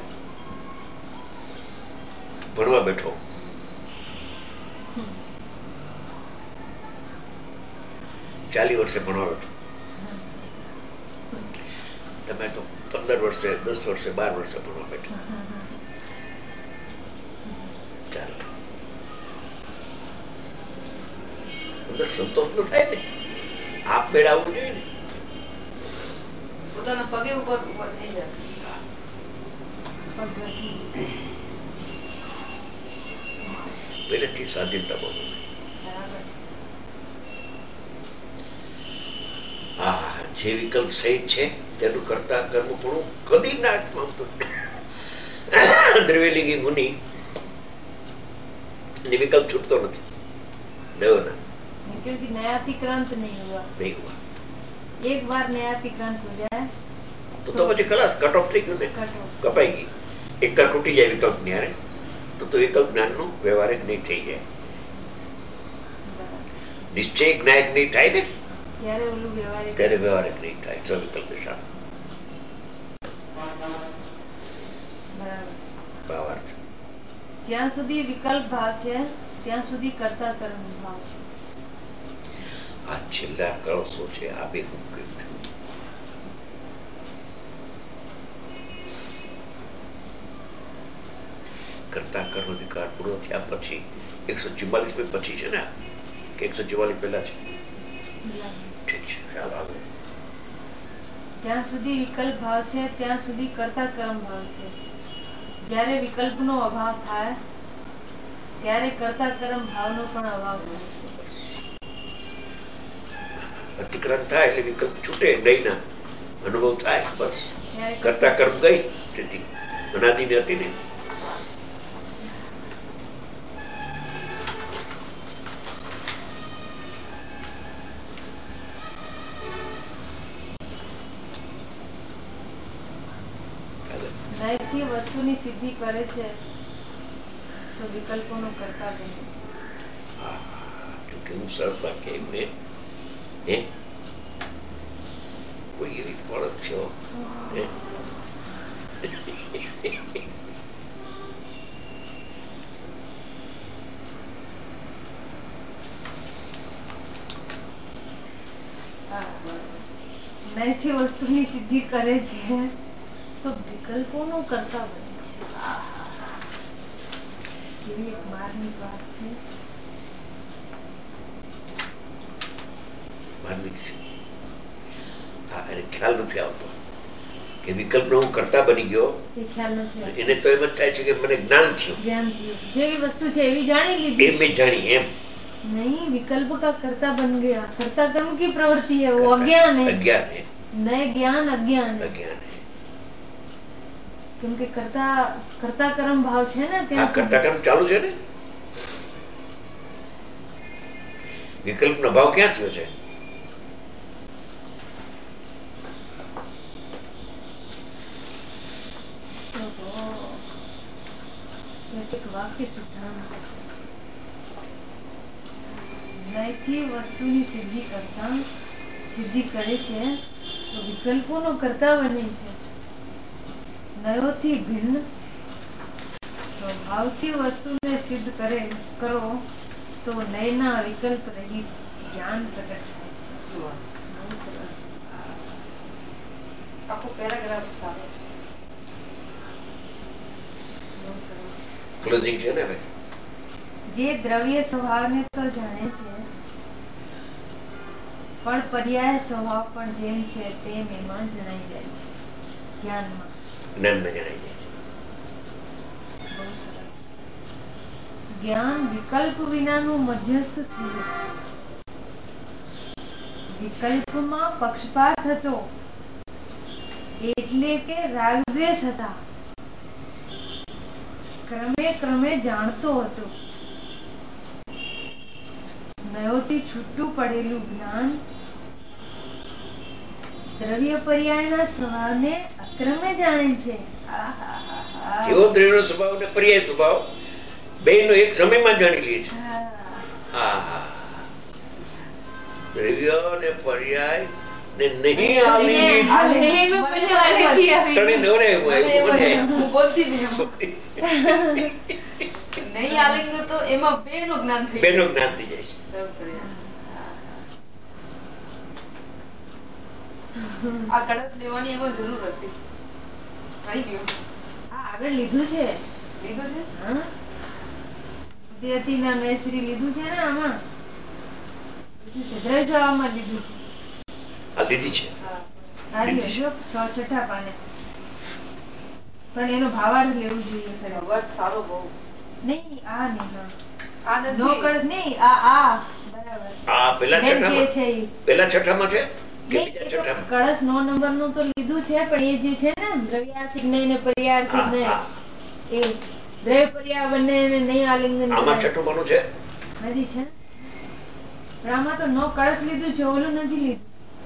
ભણવા બેઠો, ચાલી વર્ષે ભણવા બેઠો. તમે તો 15 વર્ષે, 10 વર્ષે, 12 વર્ષે ભણવા બેઠા. ચાલો, અંદર સંતોષ નો થાય ને, આપ મેળ આવવું જોઈએ ને. પોતાના પગે ઉપર ઉભા થઈ જાય. પહેલેથી સ્વાધીનતા બહુ. જે વિકલ્પ સહિત છે તેનું કરતા કર્મ પણ કદી ના પામતો. દ્રવ્યલિંગી મુનિ વિકલ્પ છૂટતો નથી. દેવના क्योंकि न्यायातिक्रांत नहीं हुआ. एक बार न्यायातिक्रांत हो जाए તો પછી ખલાસ, કટ ઓફ થઈ ગયું ને, કપાઈ ગઈ. એકતા તૂટી જાય વિકલ્પ ની હારે, તો વિકલ્પ જ્ઞાન નું વ્યવહારિક નહીં થઈ જાય. નિશ્ચય જ્ઞાયક નહીં થાય ને, ત્યારે વ્યવહારિક નહીં થાય. સ્વવિકલ્પ દિશા ભાવાર્થ. જ્યાં સુધી વિકલ્પ ભાવ છે ત્યાં સુધી કરતા કર્મ ભાવ છે. આ છેલ્લા કળશો છે. આ બે હું કહ્યું, કરતા કર્મ અધિકાર પૂરો થયા પછી 144 પછી છે ને, કે 144 પહેલા છે? ઠીક છે, ચાલો આગળ. જ્યાં સુધી વિકલ્પ ભાવ છે ત્યાં સુધી કરતા કર્મ ભાવ છે. જ્યારે વિકલ્પનો અભાવ થાય ત્યારે કર્તા કર્મ ભાવનો પણ અભાવ થાય છે. અતિક્રમ થાય એટલે વિકલ્પ છૂટે, દહીંના અનુભવ થાય. બસ કરતા કર્મ ગઈ સ્થિતિ અનાદિની હતી ને. નયથી વસ્તુની સિદ્ધિ કરે છે તો વિકલ્પોનો કરતા બને છે. કેવું સરસ વાક્ય એમ ને. કોઈ એવી ફરક છે નયથી વસ્તુની સિદ્ધિ કરે છે તો વિકલ્પોનો કરતા બને છે. કેવી એક માર્મિક વાત છે. ખ્યાલ નથી આવતો કે વિકલ્પ નો હું કરતા બની ગયો. એને તો એમ જ થાય છે કે મને જ્ઞાન થયું, જેવી વસ્તુ છે એવી જાણી લીધી, એમ મેં જાણી એમ नहीं विकल्प का कर्ता बन गया. कर्ता कर्म की प्रवृत्ति है, वो अज्ञान है. अज्ञान है, नए ज्ञान अज्ञान है. अज्ञान है. क्योंकि कर्ता कर्म भाव છે ને ત્યાં કર્તા કર્મ ચાલુ છે ને. વિકલ્પનો ભાવ ક્યાં થયો છે? એક વાક્ય સિદ્ધાંત છે. નયથી વસ્તુની સિદ્ધિ કરે છે તો વિકલ્પોનો કરતા બને છે. નયોથી ભિન્ન સ્વભાવથી વસ્તુને સિદ્ધ કરો તો નયના વિકલ્પ રહિત જ્ઞાન પ્રગટ થાય છે. બહુ સરસ. આખો પેરાગ્રાફ સારો છે. બહુ સરસ. ક્લોઝિંગ છે ને. જે દ્રવ્ય સ્વભાવને તો જાણે છે પણ પર્યાય સ્વભાવ પણ જેમ છે તેમ એમાં જણાઈ જાય છે. જ્ઞાનમાં જણાઈ જાય છે. બહુ સરસ. જ્ઞાન વિકલ્પ વિનાનું મધ્યસ્થ થયું. વિકલ્પમાં પક્ષપાત હતો એટલે કે રાગદ્વેષ હતા. ક્રમે ક્રમે જાણતો હતો. નયોથી છૂટું પડેલું જ્ઞાન દ્રવ્ય પર્યાયના સ્વભાવને અક્રમે જાણે છે. જેવો દ્રવ્યનો સ્વભાવ ને પર્યાય સ્વભાવ બેનો એક સમયમાં જાણી લે છે. દ્રવ્ય ને પર્યાય ને નહીં આલિંગ તો એમાં બેનું જ્ઞાન થઈ જાય. આ કળશ લેવાની એમાં જરૂર હતી. થઈ ગયું. આગળ લીધું છે. હા વિદ્યાર્થીના મેસરી લીધું છે ને આમાં દ્રવ્યમાં લીધું છે. આ લીધી છે. છઠ્ઠા પાને. પણ એનો ભાવાર્થ લેવું જોઈએ. ભાવાર્થ સારો બહુ. નહીં આ નહીં. આ નથી. નો કળશ નહીં. આ બરાબર. આ પેલા છઠ્ઠામાં છે. કળશ 9 નંબરનું તો લીધું છે પણ એ જે છે ને દ્રવ્યાર્થિક નહીં ને પર્યાર્થિક નહીં એ દ્રવ્ય પર્યાય બંને નહીં આલિંગન. આમાં છઠ્ઠું કોનું છે? હજી છે પણ આમાં તો 9 કળશ લીધું છે, ઓલું નથી લીધું.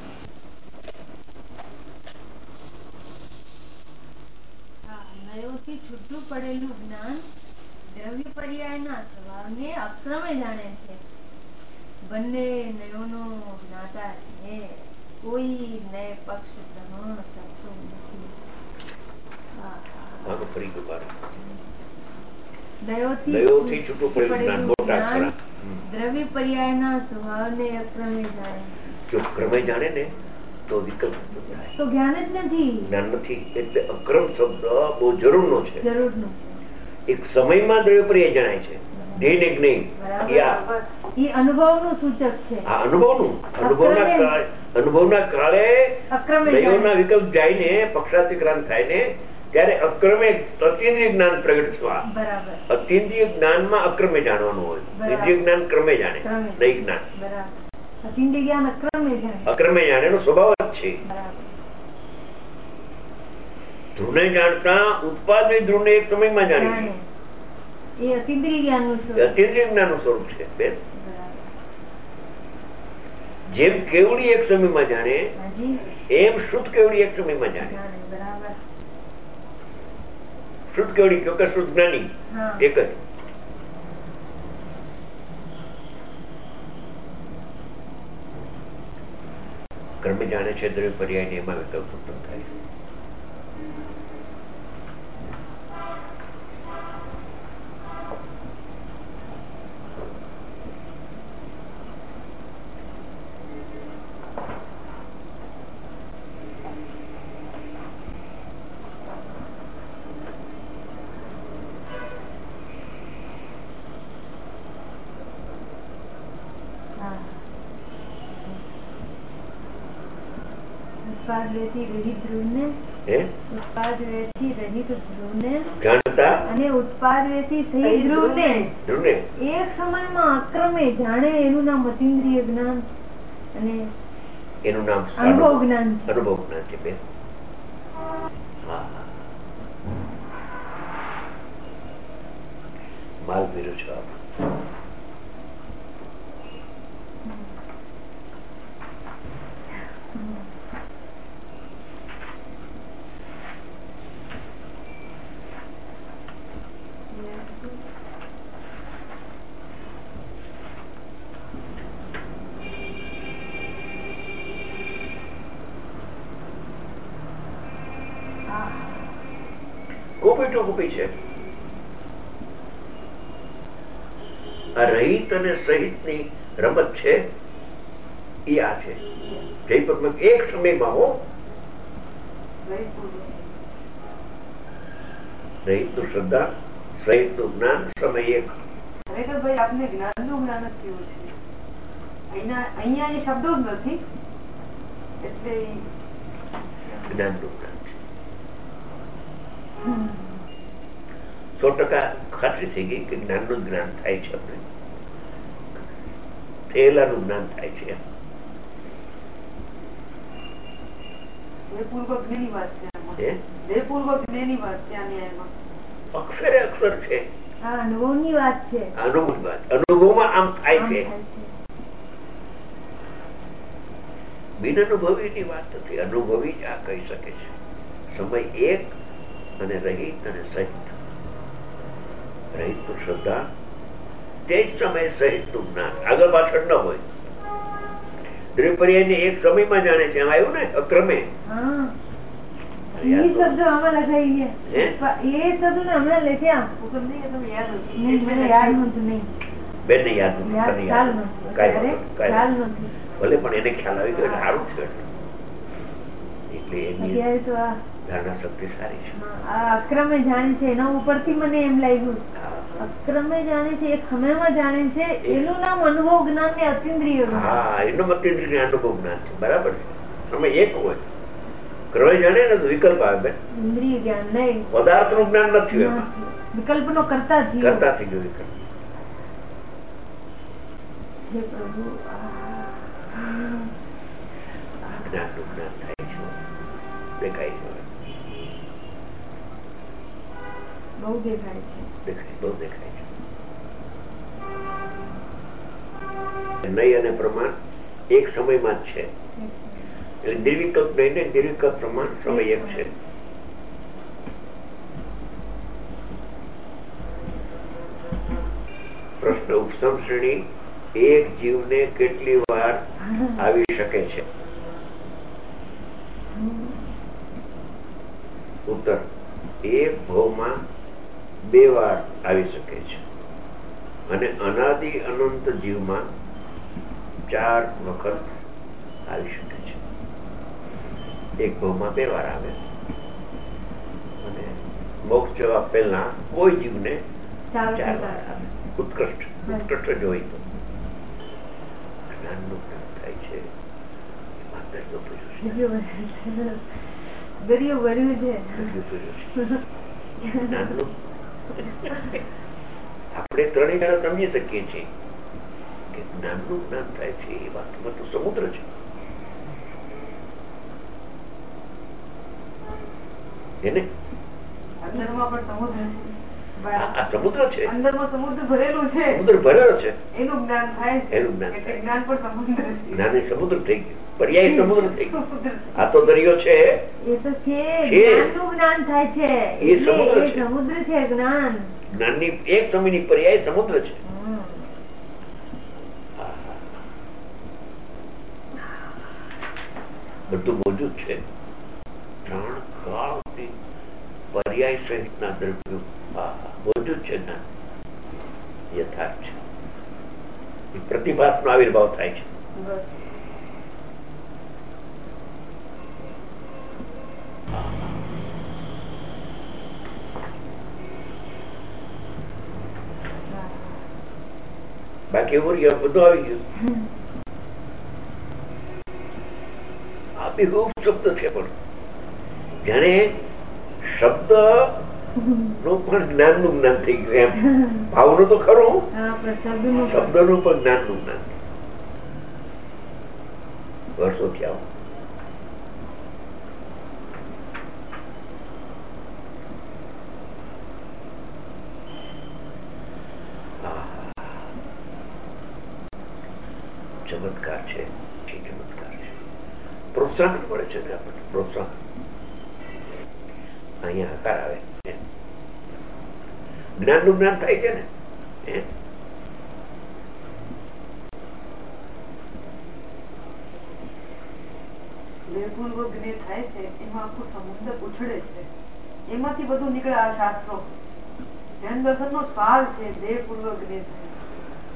નયોથી છૂટું પડેલું જ્ઞાન દ્રવ્ય પર્યાયના સ્વભાવને અક્રમે જાણે છે. બંને નયોનો જ્ઞાતા છે. કોઈ નય પક્ષ ગ્રહણ કરતો નથી. નયોથી છૂટું પડેલું જ્ઞાન દ્રવ્ય પર્યાયના સ્વભાવને અક્રમે જાણે છે. જો ક્રમે જાણે ને તો વિકલ્પ તો જ્ઞાન જ નથી. જ્ઞાન નથી. એટલે અક્રમ શબ્દ બહુ જરૂરનો છે. જરૂરનું છે. એક સમયમાં દ્રવ્ય પર્યાય જણાય છે. ધ્યેય ને જ્ઞેય. એ અનુભવનું સૂચક છે. આ અનુભવના કાળે નયોના વિકલ્પ જાય ને પક્ષાતિક્રાંત થાય ને ત્યારે અક્રમે અતિન્દ્રિય જ્ઞાન પ્રગટ થવા. અતિન્દ્રિય જ્ઞાનમાં અક્રમે જાણવાનું હોય, ઇન્દ્રિય જ્ઞાન ક્રમે જાણે, નહીં જ્ઞાન. અક્રમે જાણે એનો સ્વભાવ જ છે. ધ્રુવને જાણતા ઉત્પાદિત ધ્રુવને એક સમયમાં જાણી એ અતિન્દ્રિય જ્ઞાનનું સ્વરૂપ છે બેન. જેમ કેવડી એક સમયમાં જાણે એમ શુદ્ધ કેવડી એક સમયમાં જાણે. શુદ્ધ કેવડી કયો કે શુદ્ધ જ્ઞાની એક જ. કર્મ જાણે છે દ્રવ્ય પર્યાય એમાં વિકલ્પ ઉત્પન્ન થાય. એક સમયમાં અક્રમે જાણે એનું નામ અતિન્દ્રિય જ્ઞાન અને એનું નામ અનુભવ જ્ઞાન છે. અનુભવ જ્ઞાન છે બેન. માલ પીરો છો આપ. ગોપી છે. આ રહિત અને સહિત ની રમત છે એ આ છે. એક સમયમાં હો રહિત નું શ્રદ્ધા, સહિત નું જ્ઞાન, સમય એક. ખરેખર ભાઈ આપને જ્ઞાન નું જ્ઞાન જ થયું છે. અહીંયા એ શબ્દો જ નથી એટલે જ્ઞાન નું જ્ઞાન છે. 100% ખાતરી થઈ ગઈ કે જ્ઞાનનું જ્ઞાન થાય છે. આપણે થયેલાનું જ્ઞાન થાય છે. અક્ષરે અક્ષર છે. અનુભવની વાત છે. અનુભવમાં આમ થાય છે. બિન અનુભવીની વાત નથી. અનુભવી જ આ કહી શકે છે. સમય એક અને રહિત અને સહિત. રહિત નું શ્રદ્ધા, તે જ સમયે સહિત નું જ્ઞાન. આગળ પાછળ ન હોય. દ્રવ્ય એક સમયમાં જાણે છે. એમ આવ્યું ને અક્રમે. બેન ને યાદ નથી. ભલે પણ એને ખ્યાલ આવી ગયો એટલે સારું થયું. એટલે એની ધારણા શક્તિ સારી છે. અક્રમે જાણે છે એના ઉપરથી મને એમ લાગ્યું અક્રમે જાણે છે એક સમયમાં જાણે છે એનું નામ અનુભવ જ્ઞાન ને અતિન્દ્રિય. હા, એનું અતિન્દ્રિય અનુભવ જ્ઞાન છે. બરાબર છે. સમય એક હોય. ક્રમે જાણે ને તો વિકલ્પ આવે. ઇન્દ્રિય જ્ઞાન નહીં, પદાર્થ નું જ્ઞાન નથી એમાં. વિકલ્પ નો કરતા થઈ ગયો વિકલ્પ. હે પ્રભુ જ્ઞાન નું જ્ઞાન થાય છે. દેખાય છે. બહુ દેખાય છે. બહુ દેખાય છે. નય અને પ્રમાણ એક સમયમાં જ છે. એટલે નિર્વિકલ્પ નહીં ને નિર્વિકલ્પ પ્રમાણ સમય એક છે. પ્રશ્ન ઉપસમ શ્રેણી એક જીવને કેટલી વાર આવી શકે છે? ઉત્તર એક ભવમાં 2 વાર આવી શકે છે અને અનાદિ અનંત જીવમાં 4 વખત આવી શકે છે. એક ભવમાં 2 વાર આવે અને મોક્ષ જવા પહેલા કોઈ જીવને 4 વાર આવે. ઉત્કૃષ્ટ જોઈ તો જ્ઞાનનું જ્ઞાન થાય છે. એમાં દર્દો પૂછ્યું છે ગરિયું ભર્યું છે. આપણે ત્રણેય જણા સમજી શકીએ છીએ કે જ્ઞાનનું જ્ઞાન થાય છે એ વાતમાં તો સમુદ્ર છે. એને અંદરમાં પણ સમુદ્ર છે. આ સમુદ્ર છે, અંદરમાં સમુદ્ર ભરેલું છે, સમુદ્ર ભરેલો છે, એનું જ્ઞાન થાય છે. એનું જ્ઞાન એટલે જ્ઞાન પણ સમુદ્ર છે. જ્ઞાન એ સમુદ્ર થઈ ગયું, પર્યાય સમુદ્ર થઈ ગયું. આ તો દરિયો છે, એ તો છે, જ્ઞાનનું જ્ઞાન થાય છે એ સમુદ્ર છે. સમુદ્ર છે જ્ઞાન. જ્ઞાનની એક સમયની પર્યાય સમુદ્ર છે. બધું મોજૂદ છે. ત્રણ કાળની પર્યાય સહિતના દ્રવ્યો મોજૂદ છે. જ્ઞાન યથાર્થ છે. એ પ્રતિભાસનો આવિર્ભાવ થાય છે. બસ બાકી એવું રહ્યું, બધું આવી ગયું. આ બેહૂબ શબ્દ છે, પણ જાણે શબ્દ નું પણ જ્ઞાનનું જ્ઞાન થઈ ગયું. એમ ભાવનું તો ખરું, શબ્દનું પણ જ્ઞાનનું જ્ઞાન વર્ષોથી આવું. ચમત્કાર છે, ચમત્કાર છે. પ્રોત્સાહન મળે છે ને આપણને, પ્રોત્સાહન. અહીંયા હકાર આવે, જ્ઞાનનું જ્ઞાન થાય છે ને. પૂર્વક જે થાય છે એમાં આખું સમુદ્ર ઉછળે છે. એમાંથી બધું નીકળે. આ શાસ્ત્રો જૈન દર્શન નો સાર છે. દેહપૂર્વક જે થાય છે.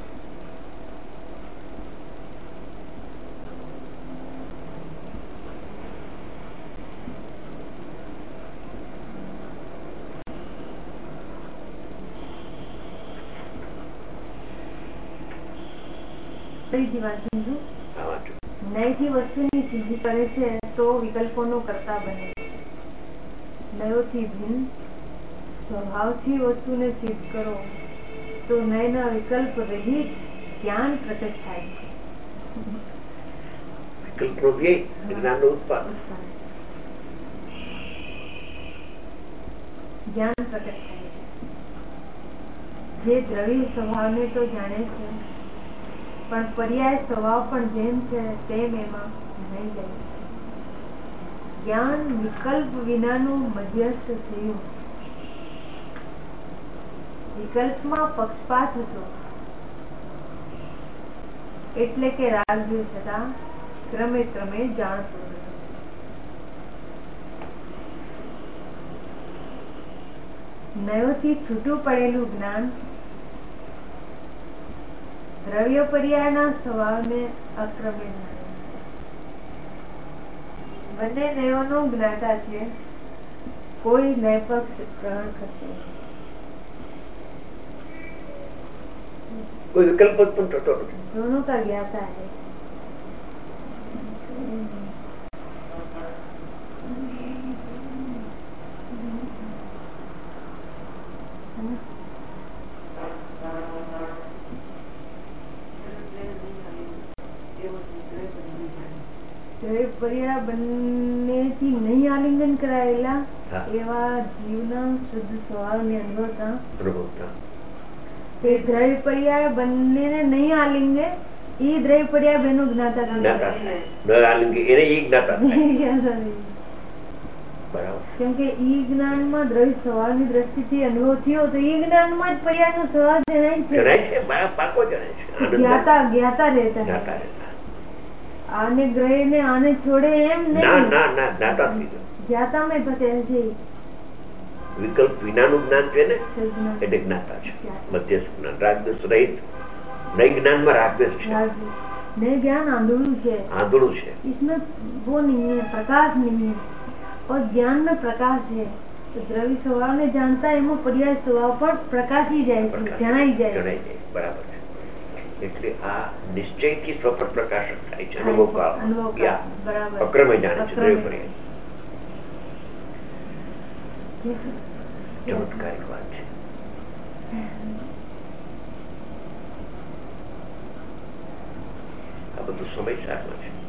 નયથી વસ્તુની સિદ્ધિ કરે છે તો વિકલ્પોનો કર્તા બને છે. નયોથી ભિન્ન સ્વભાવથી વસ્તુને સિદ્ધ કરો તો નયના વિકલ્પ રહિત જ્ઞાન પ્રકટ થાય છે. વિકલ્પનો વ્યય જ્ઞાનનું ઉત્પાદન. જ્ઞાન પ્રકટ થાય છે. જે દ્રવ્ય સ્વભાવને તો જાણે છે, પણ પર્યાય સ્વભાવ પણ જેમ છે તેમ એમાં નહીં જાય છે. જ્ઞાન વિકલ્પ વિનાનું મધ્યસ્થ થયું. વિકલ્પમાં પક્ષપાત હતો, એટલે કે રાગદ્વેષ હતા. ક્રમે ક્રમે જાણતો હતો. નયોથી છૂટું પડેલું જ્ઞાન દ્રવ્ય પર્યાયના સ્વભાવને અક્રમે જાણે છે. બંને નયોનો જ્ઞાતા છે, કોઈ નયપક્ષ ગ્રહણ કરતો નથી. કોઈ વિકલ્પ પણ થતો નથી. दोनों का ज्ञाता है. પર્યા બંનેથી નહીં આલિંગન કરાયેલા એવા જીવના શુદ્ધ સ્વભાવને અનુભવતા તે દ્રવ્ય પર્યાય બંનેને નહીં આલિંગે એ દ્રવ્ય પર્યાય બેનું જ્ઞાતા કેમ કે ઈ જ્ઞાનમાં દ્રવ્ય સ્વભાવની દ્રષ્ટિથી અનુભવ થયો તો ઈ જ્ઞાનમાં જ પર્યાયનો સ્વભાવ જણાય છે. જ્ઞાતા રહેતા આને ગ્રહને આને છોડે એમ નહીં. જ્ઞાતામાં પછી છે વિકલ્પ વિનાનું જ્ઞાન છે ને એટલે જ્ઞાતા છે. મધ્યસ્થ જ્ઞાન રાગદ્વેષ રહિત. નય જ્ઞાનમાં રાગદ્વેષ છે. नए ज्ञान आंधळू है. आंधळू है. इसमें वो नहीं है, प्रकाश नहीं है. और ज्ञान में प्रकाश है. तो द्रव्य स्वभाव ने जानता है એમાં પર્યાય સ્વભાવ પર પ્રકાશી જાય છે, જણાઈ જાય છે. બરાબર છે. એટલે આ નિશ્ચયથી સ્વપર પ્રકાશક થાય છે. અનુભવ કાળ અક્રમે જાણે છે દ્રવ્ય પર્યાય. ચમત્કારિક વાત છે. આ બધું સમય સારમાં છે.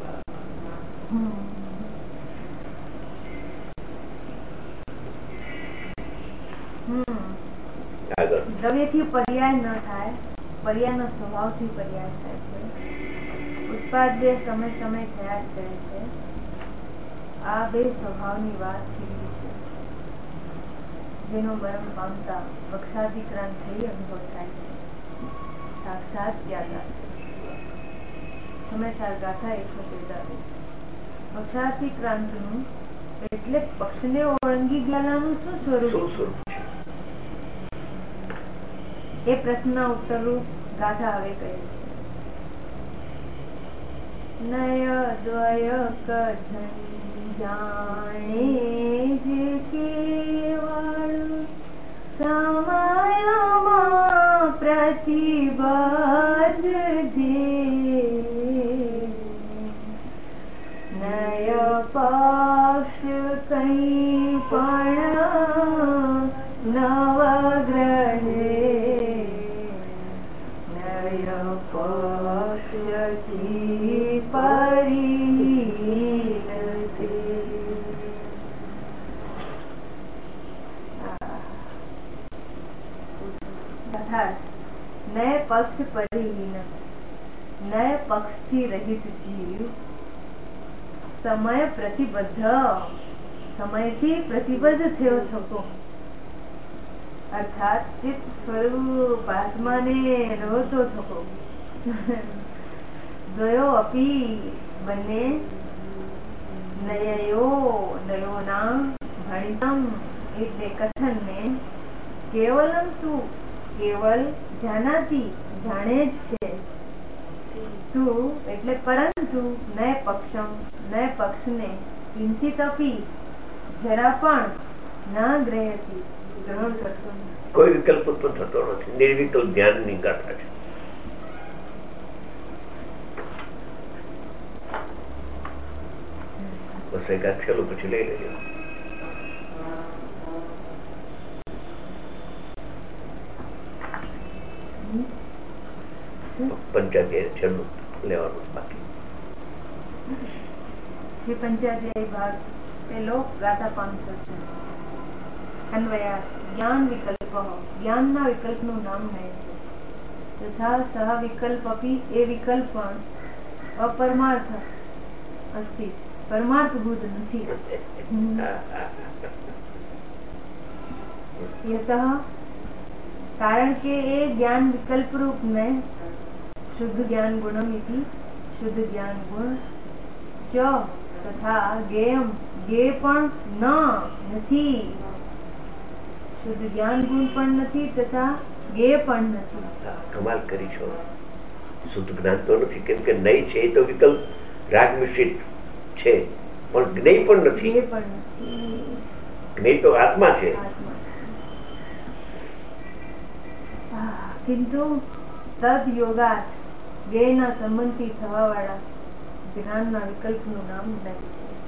દ્રવ્યથી પર્યાય ન થાય, પર્યાયનો સ્વભાવથી પર્યાય થાય છે. ઉત્પાદ્ય સમય સમય થયા જ કરે છે. આ બે સ્વભાવની વાત છેલ્લી છે, જેનો મરમ પામતા પક્ષાધિક્રાંત થઈ અનુભવ થાય છે. સાક્ષાત ત્યાગા સમયસાર ગાથા 143. પક્ષાધિક્રાંતનું એટલે પક્ષને ઓળંગી ગયેલાનું શું સ્વરૂપ છે? એ પ્રશ્નના ઉત્તરરૂપ ગાથા હવે કહે છે. નય દ્વય કથન જાણે જ કેવળ સમયમાં પ્રતિબદ્ધ જે નય પક્ષ કંઈ પણ નવગ્રહે નય પક્ષથી નય પક્ષ પરિહીન, નય પક્ષથી રહિત જીવ સમય પ્રતિબદ્ધ, સમયથી પ્રતિબદ્ધ થયો થતો, અર્થાત ચિત્ત સ્વરૂપ આત્માને રહતો થતો. દ્વયો અપી બંને નયોના ભણિતમ એટલે કથનને કેવલમ તું કેવલ જાનાતી જાણે જ છે. તું એટલે પરંતુ નય પક્ષમ નય પક્ષને કિંચિત અપી જરા પણ ના ગ્રહતી ગ્રહણ કરતો નથી. કોઈ વિકલ્પ ઉત્પન્ન થતો નથી. નિર્વિકલ્પ ધ્યાનની ગાથા છે. બસ એક થયેલું પછી લઈ લેજો. પંચાધ્યાય છેલ્લું લેવાનું બાકી. શ્રી પંચાધ્યાય ભાગ પહેલો ગાથા 506. અન્વયા જ્ઞાન વિકલ્પ, જ્ઞાનના વિકલ્પનું નામ નય છે. તથા સહ વિકલ્પ અપી એ વિકલ્પ પણ અપરમાર્થ અસ્તિ, પરમાર્થભૂત નથી. યતઃ કારણ કે એ જ્ઞાન વિકલ્પ રૂપ નય શુદ્ધ જ્ઞાન ગુણમ ઇતિ, શુદ્ધ જ્ઞાન ગુણ ચ તથા જ્ઞેયમ જ્ઞેય પણ નથી. શુદ્ધ જ્ઞાન ગુણ પણ નથી તથા જ્ઞેય પણ નથી. કમાલ કરી છો. શુદ્ધ જ્ઞાન તો નથી, કેમ કે નહીં છે એ તો વિકલ્પ રાગ મિશ્રિત છે, પણ જ્ઞેય પણ નથી. જ્ઞેય તો આત્મા છે. કિંતુ તદ યોગાત જ્ઞેયના સંબંધી થવા વાળા જ્ઞાનના વિકલ્પનું નામ નય છે.